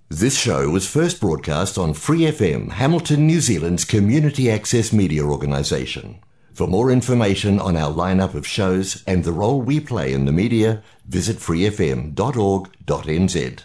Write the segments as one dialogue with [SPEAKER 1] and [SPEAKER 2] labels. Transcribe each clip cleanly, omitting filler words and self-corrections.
[SPEAKER 1] This show was first broadcast on Free FM, Hamilton, New Zealand's community access media organisation. For more information on our lineup of shows and the role we play in the media, visit freefm.org.nz.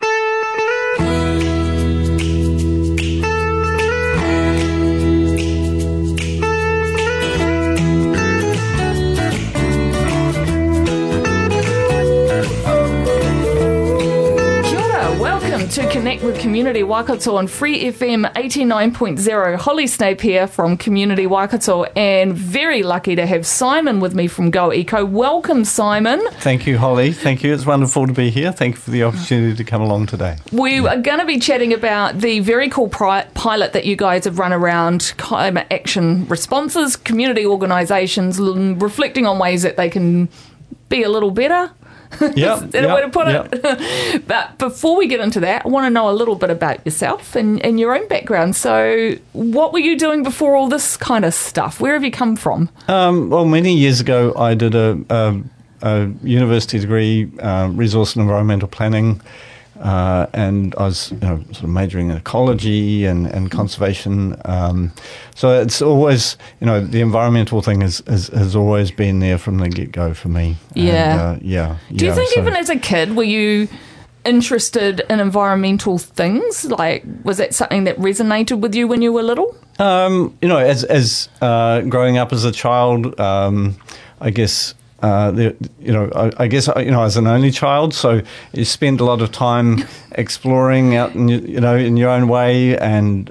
[SPEAKER 2] To connect with Community Waikato on Free FM 89.0. Holly Snape here from Community Waikato, and very lucky to have Simon with me from Go Eco. Welcome, Simon.
[SPEAKER 3] Thank you, Holly. Thank you. It's wonderful to be here. Thank you for the opportunity to come along today.
[SPEAKER 2] We are going to be chatting about the very cool pilot that you guys have run around climate action responses, community organisations, reflecting on ways that they can be a little better.
[SPEAKER 3] Yeah,
[SPEAKER 2] is that a way to put it? But before we get into that, I want to know a little bit about yourself and your own background. So what were you doing before all this kind of stuff? Where have you come from?
[SPEAKER 3] Well, many years ago, I did a university degree, resource and environmental planning, and I was sort of majoring in ecology and conservation. So it's always, the environmental thing has always been there from the get-go for me.
[SPEAKER 2] Yeah.
[SPEAKER 3] And,
[SPEAKER 2] Do you think even as a kid, were you interested in environmental things? Like, was that something that resonated with you when you were little?
[SPEAKER 3] As growing up as a child, I guess... I was an only child, so you spend a lot of time exploring out in your own way, and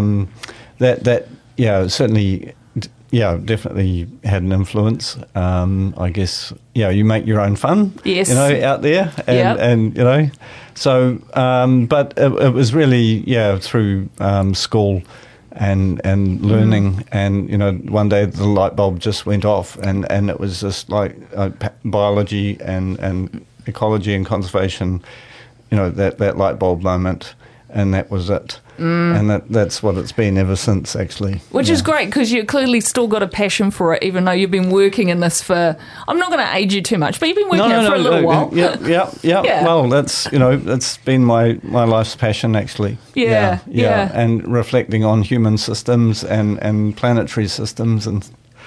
[SPEAKER 3] certainly definitely had an influence. I guess you make your own fun,
[SPEAKER 2] yes,
[SPEAKER 3] out there, and so but it was really through school. And learning, and one day the light bulb just went off, and it was just like biology and ecology and conservation, that light bulb moment, and that was it. And that's what it's been ever since, actually. Which
[SPEAKER 2] is great, because you clearly still got a passion for it, even though you've been working in this for, I'm not going to age you too much, but you've been working for a little while.
[SPEAKER 3] Yeah. Well, that's been my life's passion, actually.
[SPEAKER 2] Yeah.
[SPEAKER 3] And reflecting on human systems and planetary systems and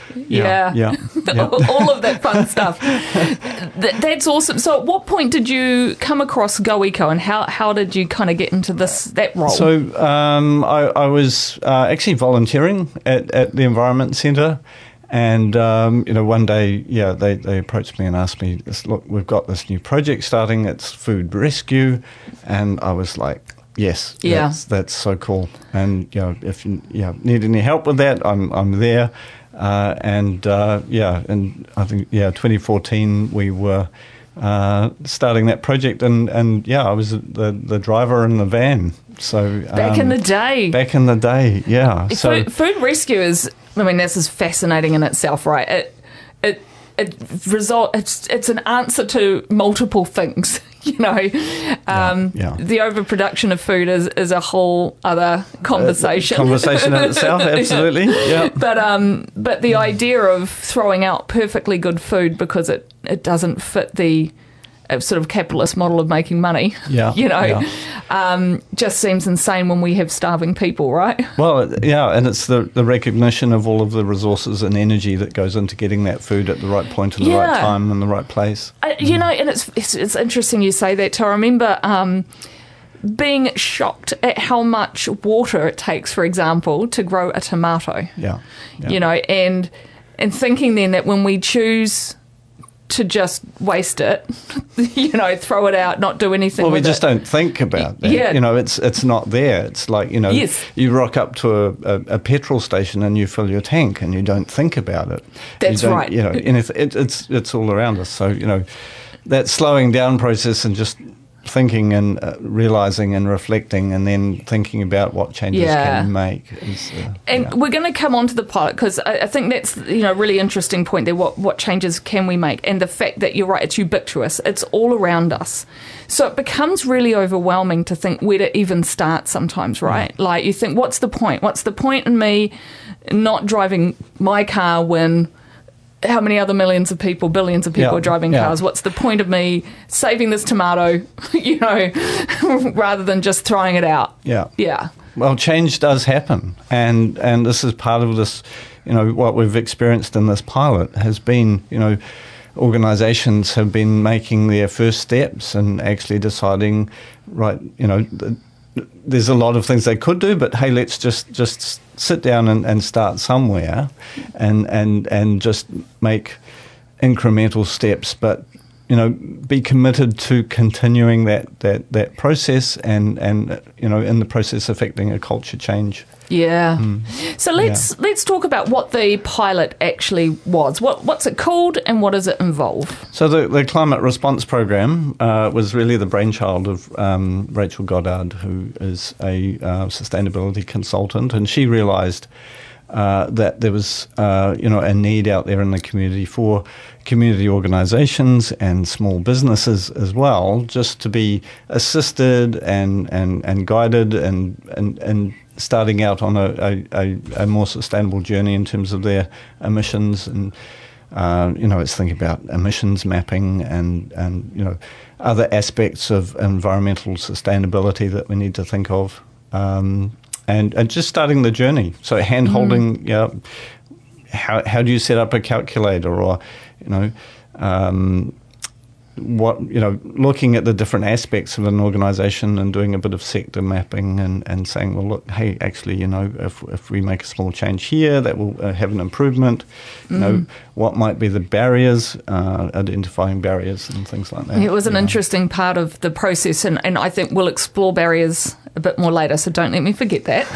[SPEAKER 2] all of that fun stuff. That's awesome. So at what point did you come across Go Eco, and how did you kind of get into that role?
[SPEAKER 3] So I was actually volunteering at the Environment Centre, and one day they approached me and asked me, look, we've got this new project starting, it's food rescue, and I was like, yes, that's so cool, and if you need any help with that, I'm there. And I think 2014 we were starting that project, and I was the driver in the van. So
[SPEAKER 2] back in the day,
[SPEAKER 3] yeah.
[SPEAKER 2] So food rescue is, this is fascinating in itself, right? It's an answer to multiple things. The overproduction of food is a whole other conversation.
[SPEAKER 3] Conversation in itself, absolutely. Yeah.
[SPEAKER 2] But the idea of throwing out perfectly good food because it doesn't fit the sort of capitalist model of making money, just seems insane when we have starving people, right? Well,
[SPEAKER 3] and it's the recognition of all of the resources and energy that goes into getting that food at the right point and the right time and the right place.
[SPEAKER 2] And it's interesting you say that, too. I remember being shocked at how much water it takes, for example, to grow a tomato. And thinking then that when we choose to just waste it, throw it out, not do anything with it.
[SPEAKER 3] Well, we just don't think about that. Yeah. It's not there. It's like, you rock up to a petrol station and you fill your tank and you don't think about it.
[SPEAKER 2] That's right.
[SPEAKER 3] And it's all around us. So, that slowing down process and just thinking and realising and reflecting and then thinking about what changes can you make.
[SPEAKER 2] We're going to come on to the pilot, because I think that's a really interesting point there, what changes can we make, and the fact that you're right, it's ubiquitous, it's all around us. So it becomes really overwhelming to think where to even start sometimes, right? Like you think, what's the point? What's the point in me not driving my car when how many other millions of people, billions of people are driving cars? What's the point of me saving this tomato, rather than just throwing it out? Yeah.
[SPEAKER 3] Well, change does happen, and this is part of this. What we've experienced in this pilot has been, organisations have been making their first steps and actually deciding, right, there's a lot of things they could do, but hey, let's just sit down and start somewhere and just make incremental steps, but be committed to continuing that process and in the process affecting a culture change.
[SPEAKER 2] Yeah. So let's talk about what the pilot actually was. What's it called and what does it involve?
[SPEAKER 3] So the Climate Response Program was really the brainchild of Rachel Goddard, who is a sustainability consultant, and she realised that there was a need out there in the community for community organisations and small businesses as well, just to be assisted and guided and starting out on a more sustainable journey in terms of their emissions, and it's thinking about emissions mapping and other aspects of environmental sustainability that we need to think of, and just starting the journey. So hand holding, how do you set up a calculator, or looking at the different aspects of an organisation and doing a bit of sector mapping and saying, well, look, hey, actually, if we make a small change here, that will have an improvement. What might be the barriers, identifying barriers and things like that.
[SPEAKER 2] It was an interesting part of the process, and I think we'll explore barriers a bit more later, so don't let me forget that.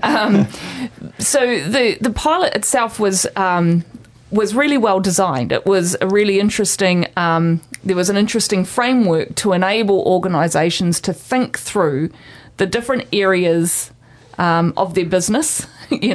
[SPEAKER 2] So the pilot itself was really well designed. It was a really interesting, there was an interesting framework to enable organisations to think through the different areas of their business,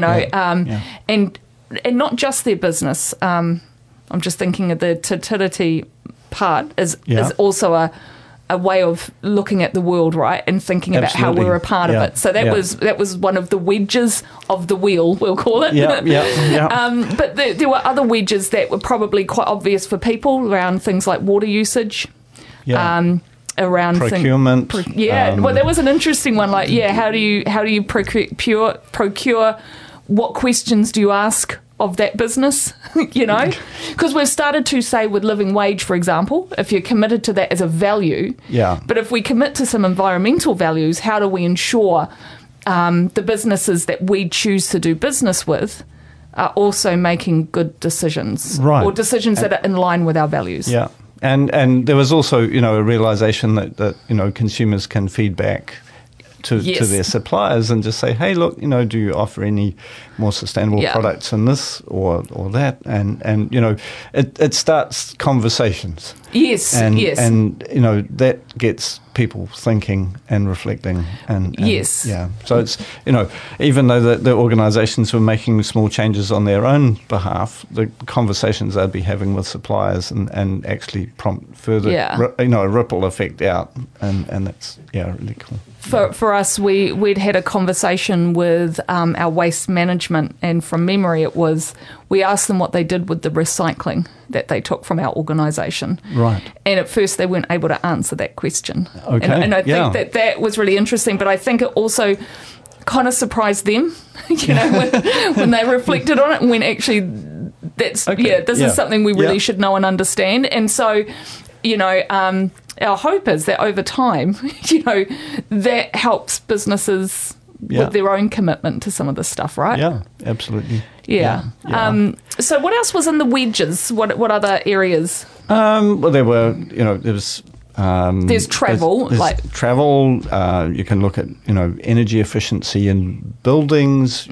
[SPEAKER 2] and not just their business. I'm just thinking of the Te part is also a way of looking at the world, right, and thinking about how we're a part of it. So that was one of the wedges of the wheel, we'll call it. But there were other wedges that were probably quite obvious for people around things like water usage, around
[SPEAKER 3] procurement.
[SPEAKER 2] Well, there was an interesting one. Like, how do you procure? What questions do you ask of that business, because we've started to say with living wage, for example, if you're committed to that as a value, but if we commit to some environmental values, how do we ensure the businesses that we choose to do business with are also making good decisions, or decisions that are in line with our values?
[SPEAKER 3] And there was also a realisation that consumers can feed back to their suppliers and just say, hey, look, do you offer any more sustainable products in this or that? And it starts conversations. And that gets people thinking and reflecting. And so it's, even though the organisations were making small changes on their own behalf, the conversations they'd be having with suppliers and actually prompt further, a ripple effect out. And that's, really cool.
[SPEAKER 2] For us, we'd had a conversation with our waste management, and from memory we asked them what they did with the recycling that they took from our organisation.
[SPEAKER 3] Right.
[SPEAKER 2] And at first they weren't able to answer that question.
[SPEAKER 3] Okay.
[SPEAKER 2] And I think that was really interesting, but I think it also kind of surprised them, when they reflected on it and went, actually, this is something we really should know and understand. And so, our hope is that over time, that helps businesses with their own commitment to some of this stuff, right?
[SPEAKER 3] Yeah, absolutely.
[SPEAKER 2] Yeah. So what else was in the wedges? What other areas?
[SPEAKER 3] Well, there were, there was...
[SPEAKER 2] there's travel.
[SPEAKER 3] There's travel. You can look at, energy efficiency in buildings.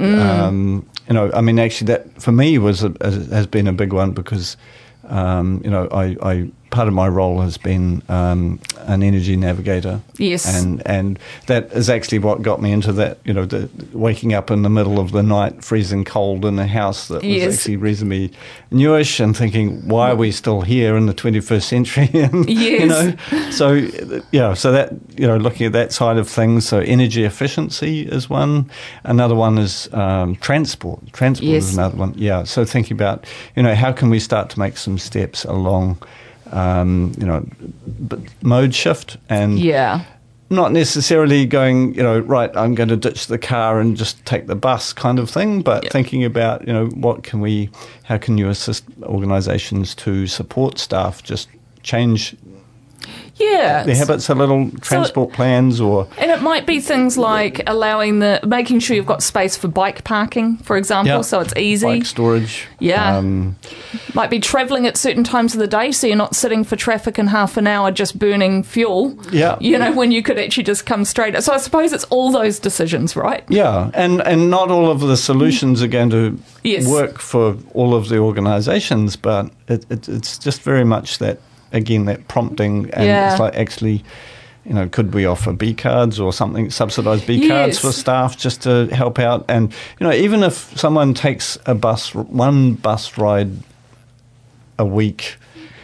[SPEAKER 3] Actually that, for me, has been a big one because, I part of my role has been an energy navigator.
[SPEAKER 2] Yes.
[SPEAKER 3] And that is actually what got me into that, the waking up in the middle of the night, freezing cold in a house that was actually reasonably newish, and thinking, why are we still here in the 21st century? And, so that, looking at that side of things, so energy efficiency is one. Another one is transport. Transport is another one. Yeah, so thinking about, how can we start to make some steps along, mode shift, and not necessarily going, right, I'm going to ditch the car and just take the bus kind of thing, but thinking about, how can you assist organisations to support staff, just change their habits a little, transport plans, and
[SPEAKER 2] it might be things like making sure you've got space for bike parking, for example, so it's easy.
[SPEAKER 3] Bike storage.
[SPEAKER 2] Might be travelling at certain times of the day, so you're not sitting for traffic in half an hour just burning fuel. When you could actually just come straight. So I suppose it's all those decisions, right?
[SPEAKER 3] Yeah, and not all of the solutions are going to work for all of the organisations, but it's just very much that. Again, that prompting, and it's like, actually, could we offer B cards or something, subsidised B cards for staff just to help out? And, even if someone takes one bus ride a week,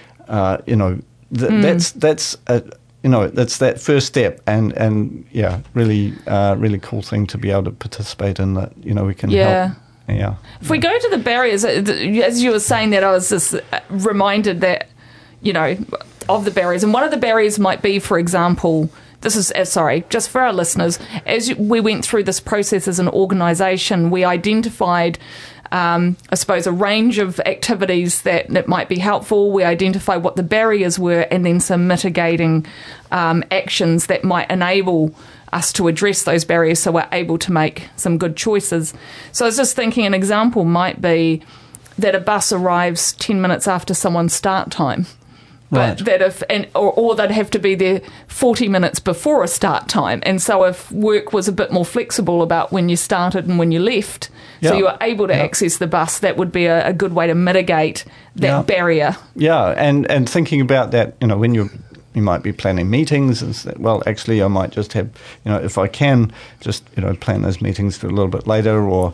[SPEAKER 3] that's that first step, and really cool thing to be able to participate in that, we can help. Yeah.
[SPEAKER 2] If we go to the barriers, as you were saying that, I was just reminded that, of the barriers. And one of the barriers might be, for example, just for our listeners, as we went through this process as an organisation, we identified, I suppose, a range of activities that might be helpful. We identified what the barriers were, and then some mitigating actions that might enable us to address those barriers so we're able to make some good choices. So I was just thinking an example might be that a bus arrives 10 minutes after someone's start time. But or they'd have to be there 40 minutes before a start time. And so if work was a bit more flexible about when you started and when you left, so you were able to access the bus, that would be a good way to mitigate that barrier.
[SPEAKER 3] Yeah, and thinking about that, when you might be planning meetings, and well, actually I might just have, if I can, just, plan those meetings to a little bit later, or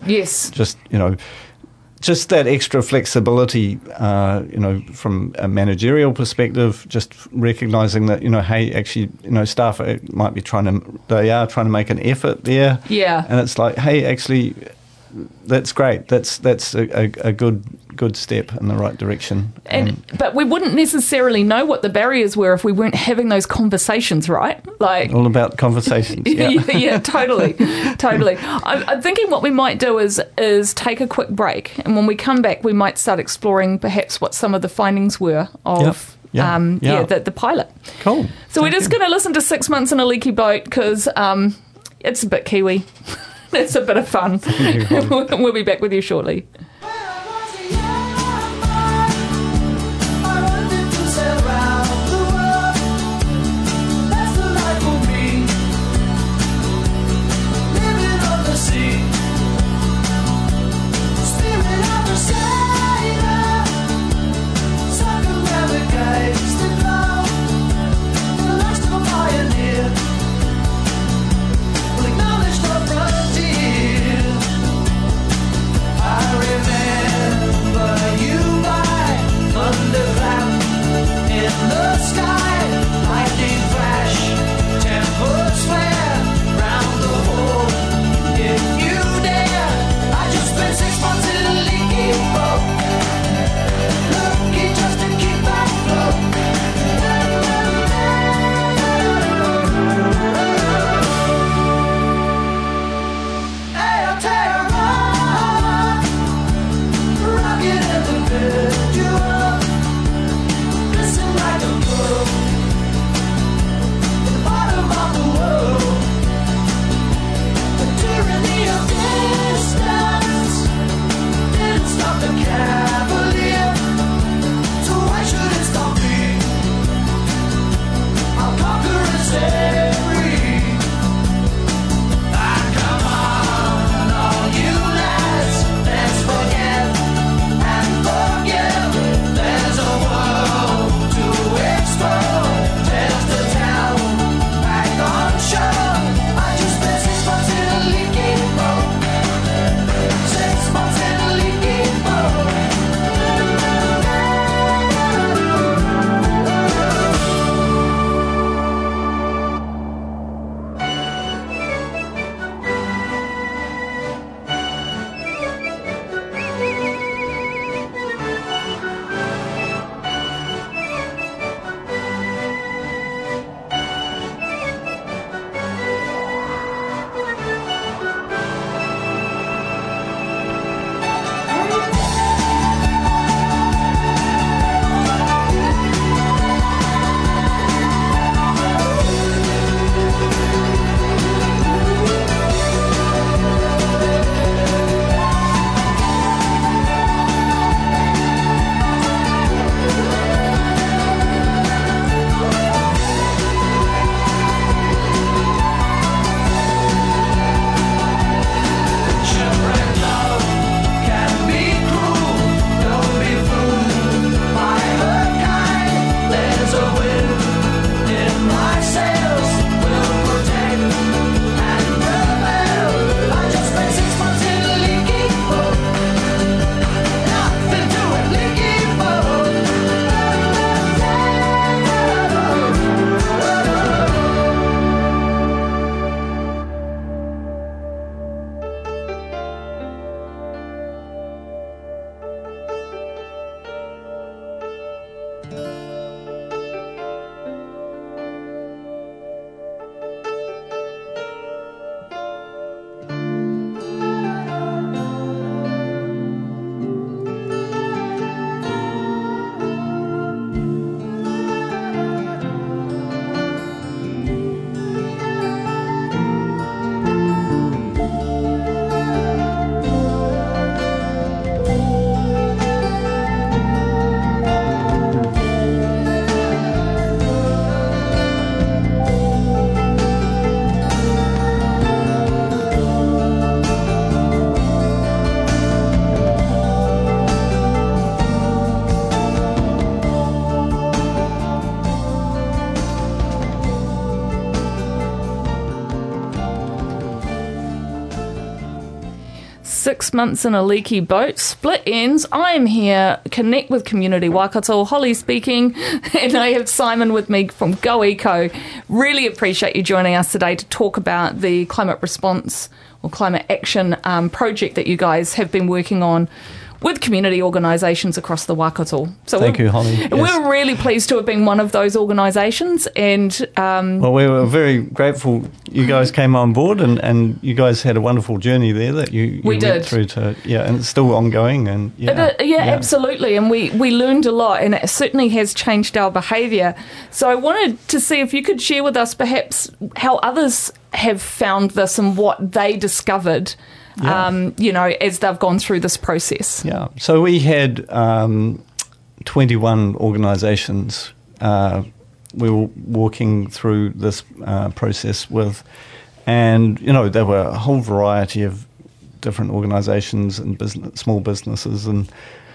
[SPEAKER 3] just that extra flexibility, from a managerial perspective, just recognising that, hey, actually, staff might be trying to make an effort there.
[SPEAKER 2] Yeah.
[SPEAKER 3] And it's like, hey, actually, that's great. That's a good step in the right direction.
[SPEAKER 2] But we wouldn't necessarily know what the barriers were if we weren't having those conversations, right? Like,
[SPEAKER 3] all about conversations.
[SPEAKER 2] Yeah, totally. I'm thinking what we might do is take a quick break, and when we come back, we might start exploring perhaps what some of the findings were of the pilot.
[SPEAKER 3] Cool.
[SPEAKER 2] So we're just going to listen to 6 Months in a Leaky Boat because it's a bit Kiwi. It's a bit of fun. We'll be back with you shortly.
[SPEAKER 4] I
[SPEAKER 2] 6 months in a leaky boat, split ends. I am here, Connect with Community Waikato, Holly speaking, and I have Simon with me from Go Eco. Really appreciate you joining us today to talk about the climate response or climate action project that you guys have been working on with community organisations across the Waikato. So
[SPEAKER 3] Thank you, Holly. Yes.
[SPEAKER 2] We're really pleased to have been one of those organisations. And
[SPEAKER 3] well, we were very grateful you guys came on board, and you guys had a wonderful journey there that you went through to, and it's still ongoing. And
[SPEAKER 2] absolutely. And we learned a lot, and it certainly has changed our behaviour. So I wanted to see if you could share with us perhaps how others have found this and what they discovered as they've gone through this process.
[SPEAKER 3] Yeah. So we had 21 organisations we were walking through this process with, and, there were a whole variety of different organisations and small businesses, and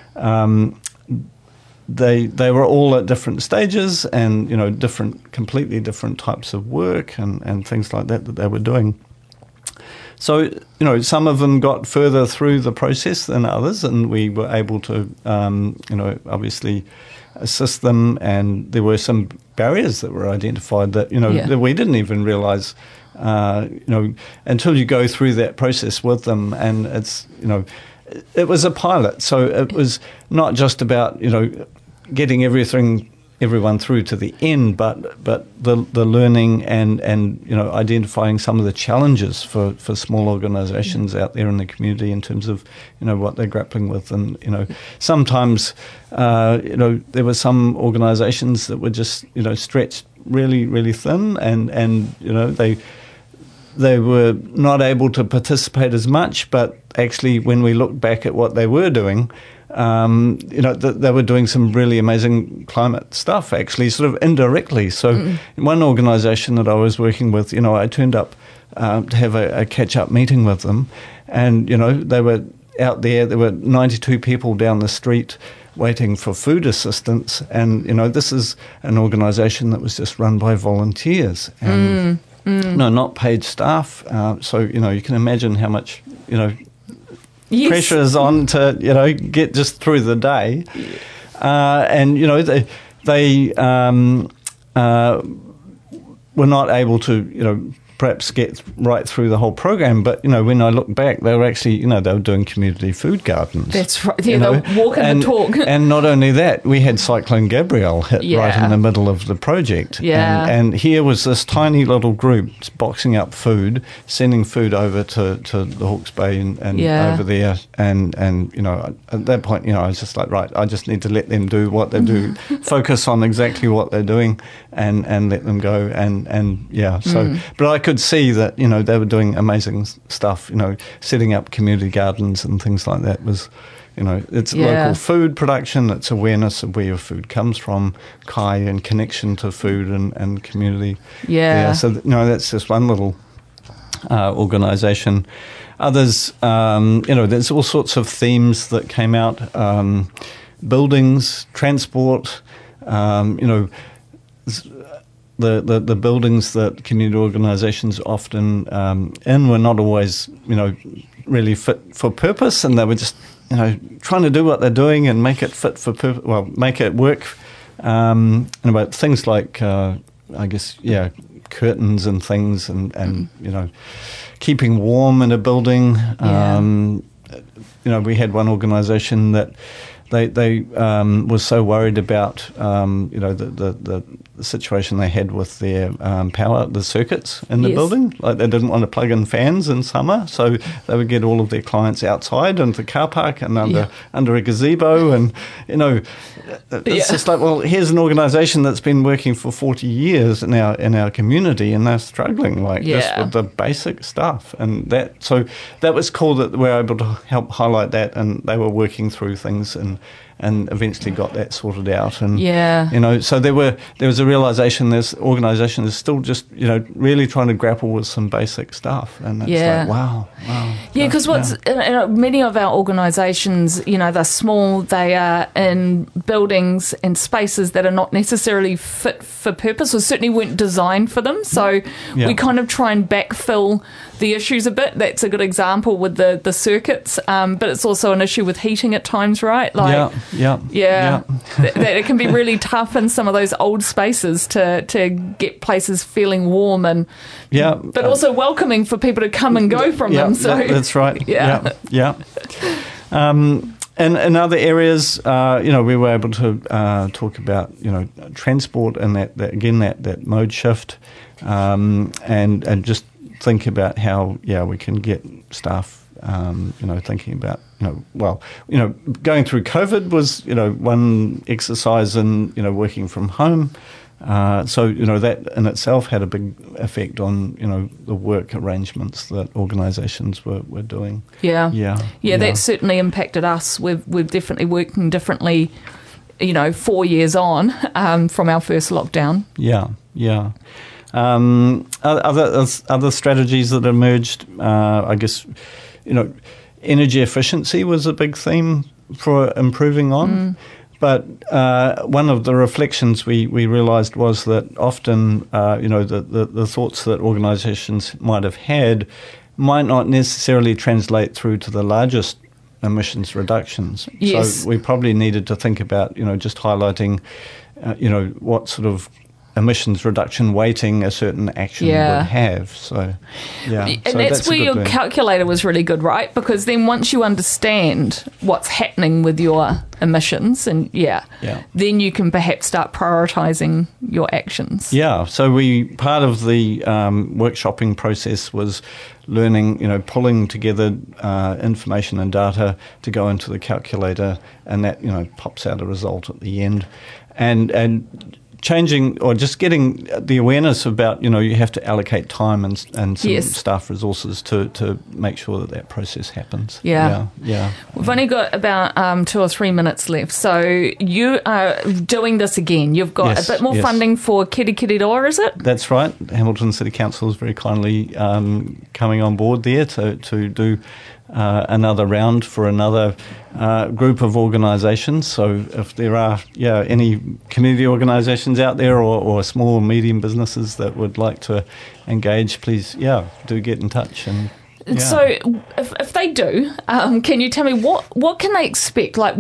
[SPEAKER 3] they were all at different stages and, completely different types of work and things like that they were doing. So, some of them got further through the process than others, and we were able to, obviously assist them. And there were some barriers that were identified that, that we didn't even realise, until you go through that process with them. And it's, it was a pilot. So it was not just about, getting everyone through to the end, but the learning and identifying some of the challenges for small organisations out there in the community in terms of what they're grappling with. And sometimes there were some organisations that were just stretched really, really thin, and they were not able to participate as much. But actually, when we look back at what they were doing, they were doing some really amazing climate stuff, actually, sort of indirectly. So in one organisation that I was working with, I turned up to have a catch-up meeting with them, and, they were out there. There were 92 people down the street waiting for food assistance, and, this is an organisation that was just run by volunteers and not paid staff. So, you can imagine how much,
[SPEAKER 2] Yes.
[SPEAKER 3] pressure is on to, get just through the day. And, they were not able to, perhaps get right through the whole program. But, when I look back, they were actually, they were doing community food gardens.
[SPEAKER 2] That's right. Yeah, they're walking the talk.
[SPEAKER 3] And not only that, we had Cyclone Gabrielle hit right in the middle of the project.
[SPEAKER 2] Yeah.
[SPEAKER 3] And here was this tiny little group boxing up food, sending food over to the Hawke's Bay and over there. And at that point, I was just like, right, I just need to let them do what they do, focus on exactly what they're doing and let them go. So, but I could see that, they were doing amazing stuff, setting up community gardens and things like that was, it's local food production, it's awareness of where your food comes from, kai and connection to food and community.
[SPEAKER 2] Yeah.
[SPEAKER 3] So, that's just one little organisation. Others, there's all sorts of themes that came out, buildings, transport, the buildings that community organisations often in were not always, really fit for purpose, and they were just, trying to do what they're doing and make it fit for purpose, make it work. About things like, curtains and things and keeping warm in a building. We had one organisation that they was so worried about the situation they had with their power, the circuits in the building. Like, they didn't want to plug in fans in summer, so they would get all of their clients outside into the car park and under a gazebo, and it's just like, well, here's an organisation that's been working for 40 years in our community, and they're struggling just with the basic stuff, and so that was cool that we were able to help highlight that, and they were working through things and eventually got that sorted out. And so there was a realisation this organisation is still just really trying to grapple with some basic stuff, and it's like wow.
[SPEAKER 2] Yeah, because many of our organisations, they're small, they are in buildings and spaces that are not necessarily fit for purpose, or certainly weren't designed for them. So we kind of try and backfill the issues a bit. That's a good example with the circuits, but it's also an issue with heating at times, right? Like, that it can be really tough in some of those old spaces to get places feeling warm and but also welcoming for people to come and go from them. So
[SPEAKER 3] that's right. And in other areas, we were able to talk about, transport and that mode shift, and just think about how, we can get staff, thinking about, going through COVID was, one exercise in, working from home. So that in itself had a big effect on, the work arrangements that organisations were doing.
[SPEAKER 2] Yeah, that certainly impacted us. We've definitely working differently, 4 years on from our first lockdown. Other strategies that emerged, I guess, energy efficiency was a big theme for improving on. But one of the reflections we realised was that often, the thoughts that organisations might have had might not necessarily translate through to the largest emissions reductions. Yes.
[SPEAKER 3] So we probably needed to think about, just highlighting, what sort of emissions reduction weighting a certain action would have. So,
[SPEAKER 2] and that's where your calculator was really good, right? Because then once you understand what's happening with your emissions, and then you can perhaps start prioritising your actions.
[SPEAKER 3] Yeah. So part of the workshopping process was learning, pulling together information and data to go into the calculator, and that pops out a result at the end, and changing or just getting the awareness about, you have to allocate time and some staff resources to make sure that process happens.
[SPEAKER 2] Yeah. We've only got about 2 or 3 minutes left. So you are doing this again. You've got a bit more funding for Kirikiriroa, is it?
[SPEAKER 3] That's right. Hamilton City Council is very kindly coming on board there to do another round for another group of organisations. So if there are any community organisations out there or small or medium businesses that would like to engage, please do get in touch. And
[SPEAKER 2] so if they do, can you tell me what can they expect? Like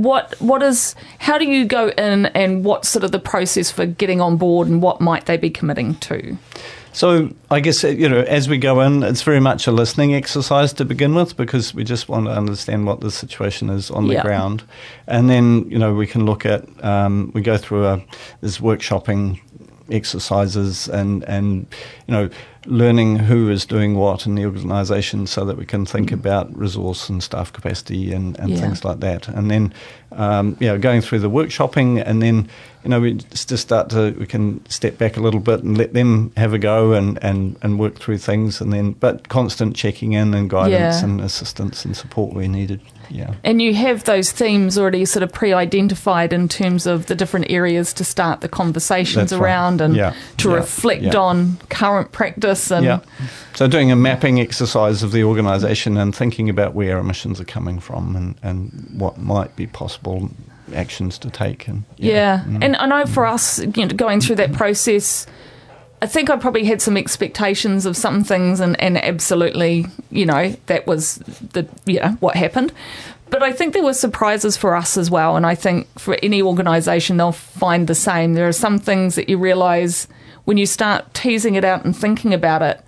[SPEAKER 2] how do you go in, and what's sort of the process for getting on board, and what might they be committing to?
[SPEAKER 3] So I guess, as we go in, it's very much a listening exercise to begin with, because we just want to understand what the situation is on the ground. And then, we can look at, we go through this workshopping exercises and learning who is doing what in the organisation, so that we can think about resource and staff capacity and things like that. And then, going through the workshopping, and then, we just we can step back a little bit and let them have a go and work through things, and then, but constant checking in and guidance and assistance and support where needed. Yeah.
[SPEAKER 2] And you have those themes already sort of pre-identified in terms of the different areas to start the conversations around and to reflect on current practice. And
[SPEAKER 3] so doing a mapping exercise of the organisation and thinking about where emissions are coming from and what might be possible actions to take. And
[SPEAKER 2] and I know for us, going through that process, I think I probably had some expectations of some things, and absolutely, that was what happened. But I think there were surprises for us as well, and I think for any organisation they'll find the same. There are some things that you realise when you start teasing it out and thinking about it.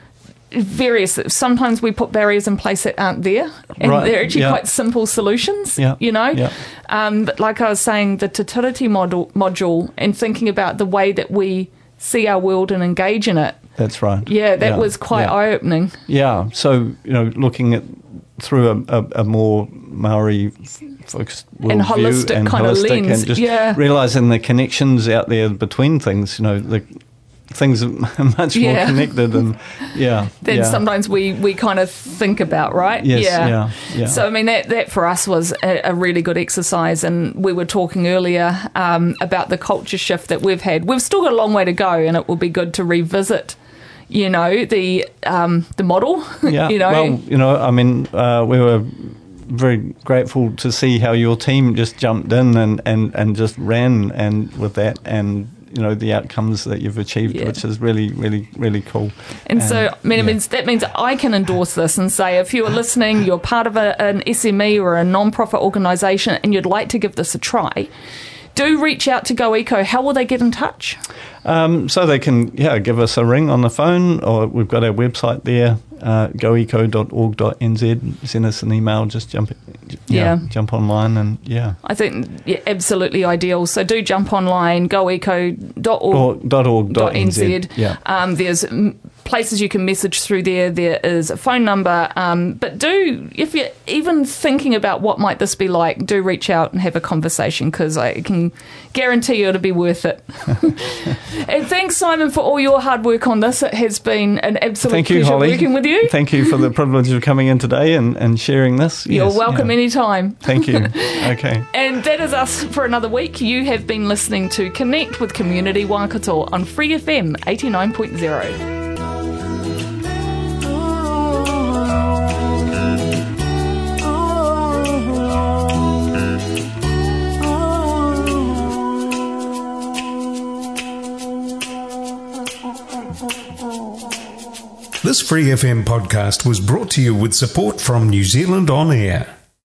[SPEAKER 2] Sometimes we put barriers in place that aren't there, and they're actually quite simple solutions, But like I was saying, the Te Tiriti module, and thinking about the way that we see our world and engage in it.
[SPEAKER 3] That's right.
[SPEAKER 2] Yeah, that was quite eye-opening.
[SPEAKER 3] Yeah, so, looking at through a more Maori-focused worldview
[SPEAKER 2] and holistic kind of lens.
[SPEAKER 3] And just realising the connections out there between things, the things are much more connected and
[SPEAKER 2] than sometimes we kind of think about, right?
[SPEAKER 3] Yes,
[SPEAKER 2] So I mean that for us was a really good exercise, and we were talking earlier about the culture shift that we've had. We've still got a long way to go, and it will be good to revisit the model.
[SPEAKER 3] Well, I mean, we were very grateful to see how your team just jumped in and just ran and with that, and the outcomes that you've achieved, which is really, really, really cool.
[SPEAKER 2] And so, that means I can endorse this and say, if you're listening, you're part of an SME or a non-profit organisation and you'd like to give this a try, do reach out to Go Eco. How will they get in touch?
[SPEAKER 3] So they can give us a ring on the phone, or we've got our website there, goeco.org.nz. Send us an email, just jump online, and
[SPEAKER 2] I think absolutely ideal. So do jump online, goeco.org.nz. There's places you can message through there. There is a phone number. But if you're even thinking about what might this be like, do reach out and have a conversation, because I can guarantee you it'll be worth it. And thanks, Simon, for all your hard work on this. It has been an absolute pleasure
[SPEAKER 3] Holly.
[SPEAKER 2] Working with you.
[SPEAKER 3] Thank you for the privilege of coming in today and sharing this.
[SPEAKER 2] You're welcome anytime.
[SPEAKER 3] Thank you. Okay.
[SPEAKER 2] And that is us for another week. You have been listening to Connect with Community Waikato on Free FM 89.0.
[SPEAKER 4] This Free FM podcast was brought to you with support from New Zealand On Air.